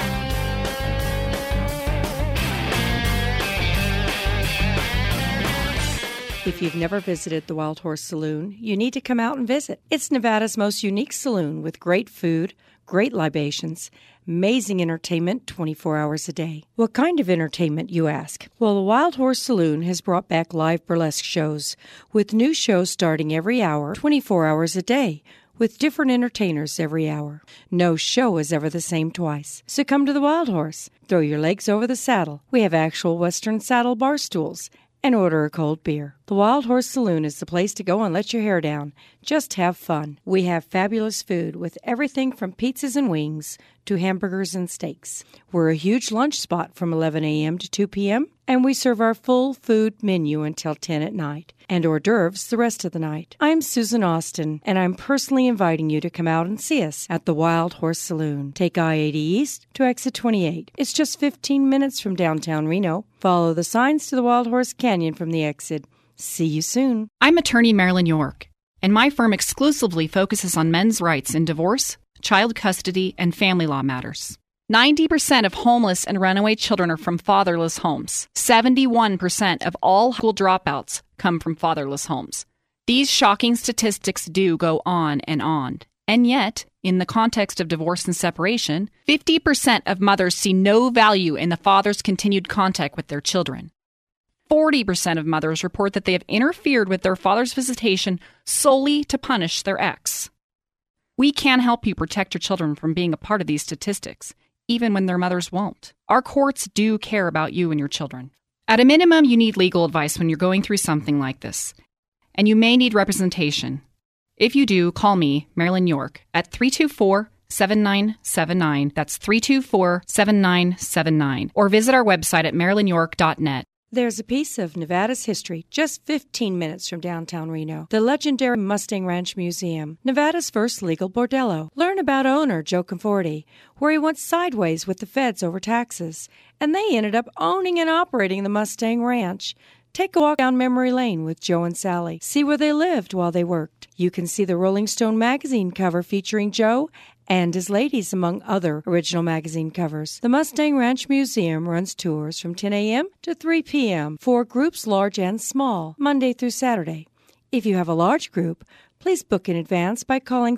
If you've never visited the Wild Horse Saloon, you need to come out and visit. It's Nevada's most unique saloon with great food, great libations, amazing entertainment 24 hours a day. What kind of entertainment, you ask? Well, the Wild Horse Saloon has brought back live burlesque shows with new shows starting every hour, 24 hours a day, with different entertainers every hour. No show is ever the same twice. So come to the Wild Horse. Throw your legs over the saddle. We have actual Western saddle bar stools. And order a cold beer. The Wild Horse Saloon is the place to go and let your hair down. Just have fun. We have fabulous food with everything from pizzas and wings to hamburgers and steaks. We're a huge lunch spot from 11 a.m. to 2 p.m., and we serve our full food menu until 10 at night, and hors d'oeuvres the rest of the night. I'm Susan Austin, and I'm personally inviting you to come out and see us at the Wild Horse Saloon. Take I-80 East to exit 28. It's just 15 minutes from downtown Reno. Follow the signs to the Wild Horse Canyon from the exit. See you soon. I'm attorney Marilyn York, and my firm exclusively focuses on men's rights in divorce, child custody, and family law matters. 90% of homeless and runaway children are from fatherless homes. 71% of all school dropouts come from fatherless homes. These shocking statistics do go on. And yet, in the context of divorce and separation, 50% of mothers see no value in the father's continued contact with their children. 40% of mothers report that they have interfered with their father's visitation solely to punish their ex. We can help you protect your children from being a part of these statistics, even when their mothers won't. Our courts do care about you and your children. At a minimum, you need legal advice when you're going through something like this, and you may need representation. If you do, call me, Marilyn York, at 324-7979. That's 324-7979. Or visit our website at marilynyork.net. There's a piece of Nevada's history just 15 minutes from downtown Reno. The legendary Mustang Ranch Museum, Nevada's first legal bordello. Learn about owner Joe Conforti, where he went sideways with the feds over taxes, and they ended up owning and operating the Mustang Ranch. Take a walk down memory lane with Joe and Sally. See where they lived while they worked. You can see the Rolling Stone magazine cover featuring Joe and his ladies, among other original magazine covers. The Mustang Ranch Museum runs tours from 10 a.m. to 3 p.m. for groups large and small, Monday through Saturday. If you have a large group, please book in advance by calling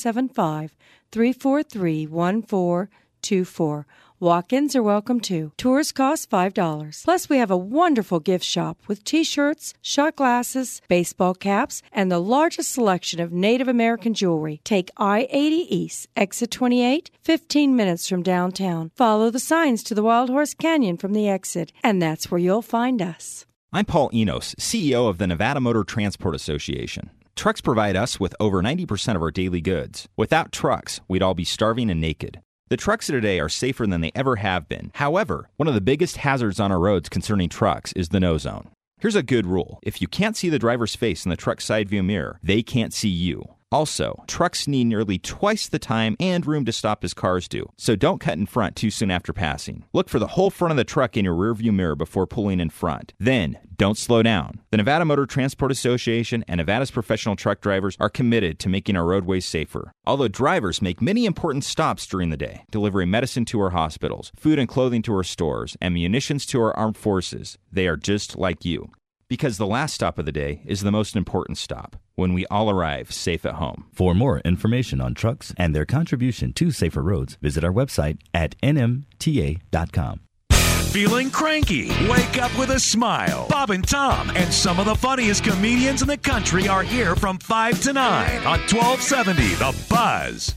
775-343-1424. Walk-ins are welcome too. Tours cost $5. Plus, we have a wonderful gift shop with T-shirts, shot glasses, baseball caps, and the largest selection of Native American jewelry. Take I-80 East, exit 28, 15 minutes from downtown. Follow the signs to the Wild Horse Canyon from the exit, and that's where you'll find us. I'm Paul Enos, CEO of the Nevada Motor Transport Association. Trucks provide us with over 90% of our daily goods. Without trucks, we'd all be starving and naked. The trucks of today are safer than they ever have been. However, one of the biggest hazards on our roads concerning trucks is the no zone. Here's a good rule. If you can't see the driver's face in the truck's side view mirror, they can't see you. Also, trucks need nearly twice the time and room to stop as cars do, so don't cut in front too soon after passing. Look for the whole front of the truck in your rearview mirror before pulling in front. Then, don't slow down. The Nevada Motor Transport Association and Nevada's professional truck drivers are committed to making our roadways safer. Although drivers make many important stops during the day, delivering medicine to our hospitals, food and clothing to our stores, and munitions to our armed forces, they are just like you. Because the last stop of the day is the most important stop, when we all arrive safe at home. For more information on trucks and their contribution to safer roads, visit our website at nmta.com. Feeling cranky? Wake up with a smile. Bob and Tom and some of the funniest comedians in the country are here from 5 to 9 on 1270 The Buzz.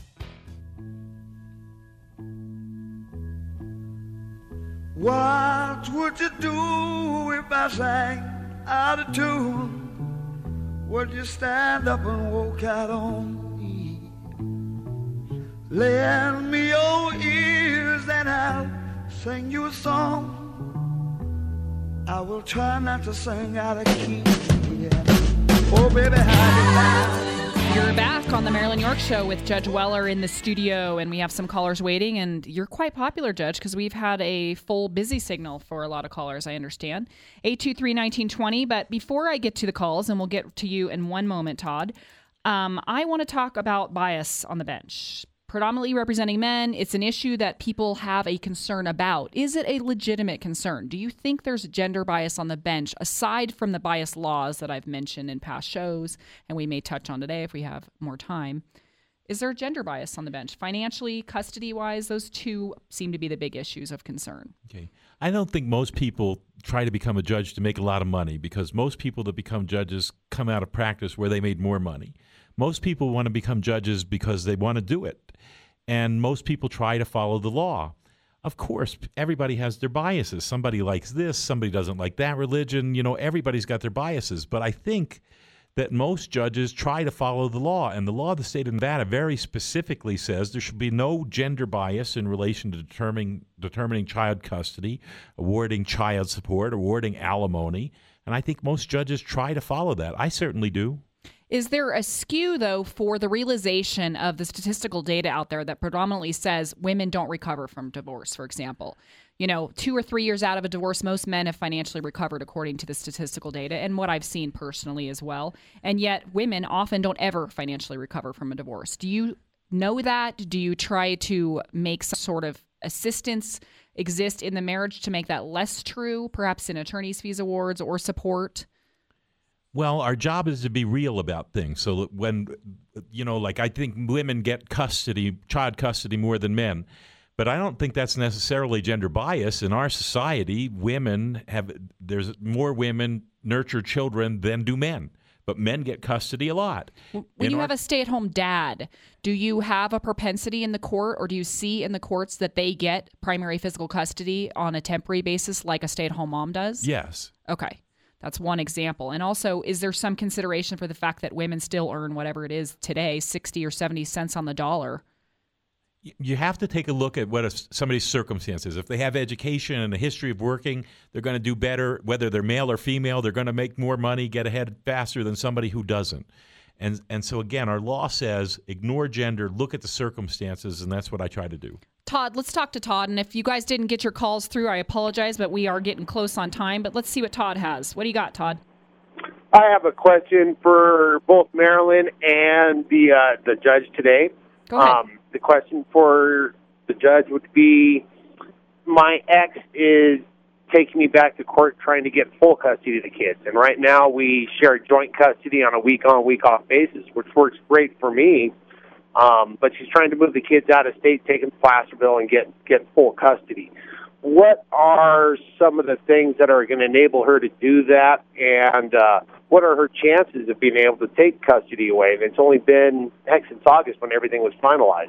What would you do if I sang out of tune? Would you stand up and walk out on me? Lend me your ears and I'll sing you a song. I will try not to sing out of key. Yeah. Oh, baby, how do you You're back on the Marilyn York Show with Judge Weller in the studio, and we have some callers waiting, and you're quite popular, Judge, because we've had a full busy signal for a lot of callers, I understand. 823-1920, but before I get to the calls, and we'll get to you in one moment, Todd, I want to talk about bias on the bench. Predominantly representing men, it's an issue that people have a concern about. Is it a legitimate concern? Do you think there's gender bias on the bench, aside from the bias laws that I've mentioned in past shows, and we may touch on today if we have more time? Is there a gender bias on the bench? Financially, custody-wise, those two seem to be the big issues of concern. Okay. I don't think most people try to become a judge to make a lot of money, because most people that become judges come out of practice where they made more money. Most people want to become judges because they want to do it. And most people try to follow the law. Of course, everybody has their biases. Somebody likes this, somebody doesn't like that religion. Everybody's got their biases. But I think that most judges try to follow the law. And the law of the state of Nevada very specifically says there should be no gender bias in relation to determining child custody, awarding child support, awarding alimony. And I think most judges try to follow that. I certainly do. Is there a skew, though, for the realization of the statistical data out there that predominantly says women don't recover from divorce, for example? 2 or 3 years out of a divorce, most men have financially recovered according to the statistical data and what I've seen personally as well. And yet women often don't ever financially recover from a divorce. Do you know that? Do you try to make some sort of assistance exist in the marriage to make that less true, perhaps in attorney's fees awards or support? Well, our job is to be real about things. So that when, I think women get child custody more than men. But I don't think that's necessarily gender bias. In our society, there's more women nurture children than do men. But men get custody a lot. When you have a stay-at-home dad, do you have a propensity in the court, or do you see in the courts that they get primary physical custody on a temporary basis like a stay-at-home mom does? Yes. Okay. That's one example. And also, is there some consideration for the fact that women still earn whatever it is today, 60 or 70 cents on the dollar? You have to take a look at what somebody's circumstances. If they have education and a history of working, they're going to do better. Whether they're male or female, they're going to make more money, get ahead faster than somebody who doesn't. And so, again, our law says ignore gender, look at the circumstances, and that's what I try to do. Todd, let's talk to Todd. And if you guys didn't get your calls through, I apologize, but we are getting close on time. But let's see what Todd has. What do you got, Todd? I have a question for both Marilyn and the judge today. Go ahead. The question for the judge would be, my ex is taking me back to court trying to get full custody of the kids. And right now we share joint custody on a week-on, week-off basis, which works great for me. But she's trying to move the kids out of state, take them to Placerville, and get full custody. What are some of the things that are going to enable her to do that, and what are her chances of being able to take custody away? And it's only been, since August when everything was finalized.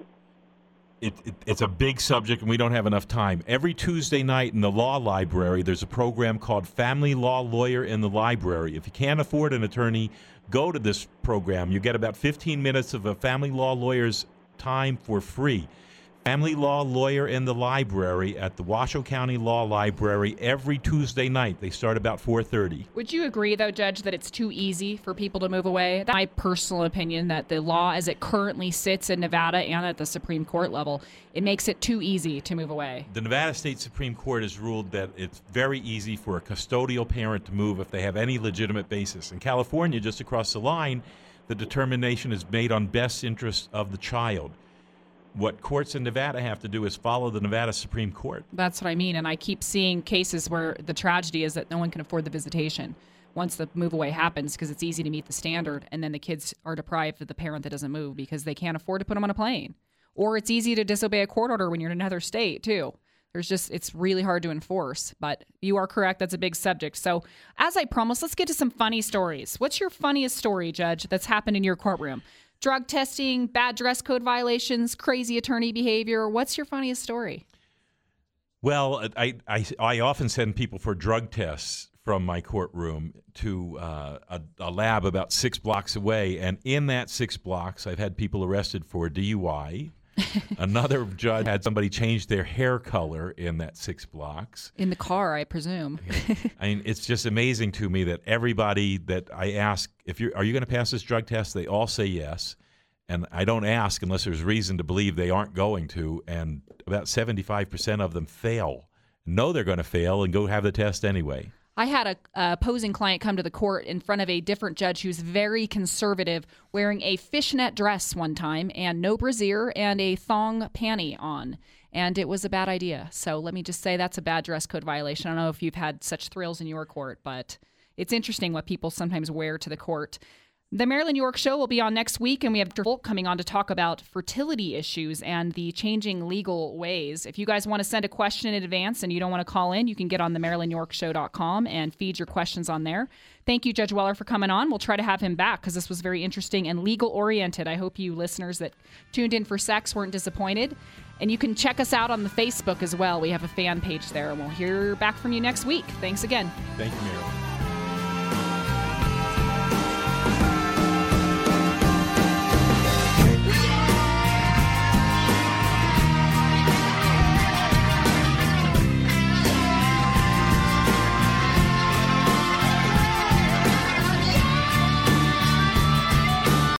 It's a big subject, and we don't have enough time. Every Tuesday night in the law library, there's a program called Family Law Lawyer in the Library. If you can't afford an attorney, go to this program. You get about 15 minutes of a family law lawyer's time for free. Family Law Lawyer in the Library at the Washoe County Law Library every Tuesday night. They start about 4:30. Would you agree, though, Judge, that it's too easy for people to move away? That's my personal opinion, that the law as it currently sits in Nevada and at the Supreme Court level, it makes it too easy to move away. The Nevada State Supreme Court has ruled that it's very easy for a custodial parent to move if they have any legitimate basis. In California, just across the line, the determination is made on best interest of the child. What courts in Nevada have to do is follow the Nevada Supreme Court. That's what I mean, and I keep seeing cases where the tragedy is that no one can afford the visitation once the move away happens, because it's easy to meet the standard, and then the kids are deprived of the parent that doesn't move because they can't afford to put them on a plane. Or it's easy to disobey a court order when you're in another state, too. It's really hard to enforce, but you are correct. That's a big subject. So as I promised, let's get to some funny stories. What's your funniest story, Judge, that's happened in your courtroom? Drug testing, bad dress code violations, crazy attorney behavior. What's your funniest story? Well, I often send people for drug tests from my courtroom to a lab about 6 blocks away. And in that 6 blocks, I've had people arrested for DUI. Another judge had somebody change their hair color in that 6 blocks. In the car, I presume. I mean, it's just amazing to me that everybody that I ask, are you going to pass this drug test? They all say yes. And I don't ask unless there's reason to believe they aren't going to. And about 75% of them fail, know they're going to fail, and go have the test anyway. I had a opposing client come to the court in front of a different judge who's very conservative, wearing a fishnet dress one time and no brassiere and a thong panty on. And it was a bad idea. So let me just say that's a bad dress code violation. I don't know if you've had such thrills in your court, but it's interesting what people sometimes wear to the court. The Marilyn York Show will be on next week, and we have Dr. Volk coming on to talk about fertility issues and the changing legal ways. If you guys want to send a question in advance and you don't want to call in, you can get on the MarilynYorkShow.com and feed your questions on there. Thank you, Judge Weller, for coming on. We'll try to have him back because this was very interesting and legal-oriented. I hope you listeners that tuned in for sex weren't disappointed. And you can check us out on the Facebook as well. We have a fan page there, and we'll hear back from you next week. Thanks again. Thank you, Marilyn.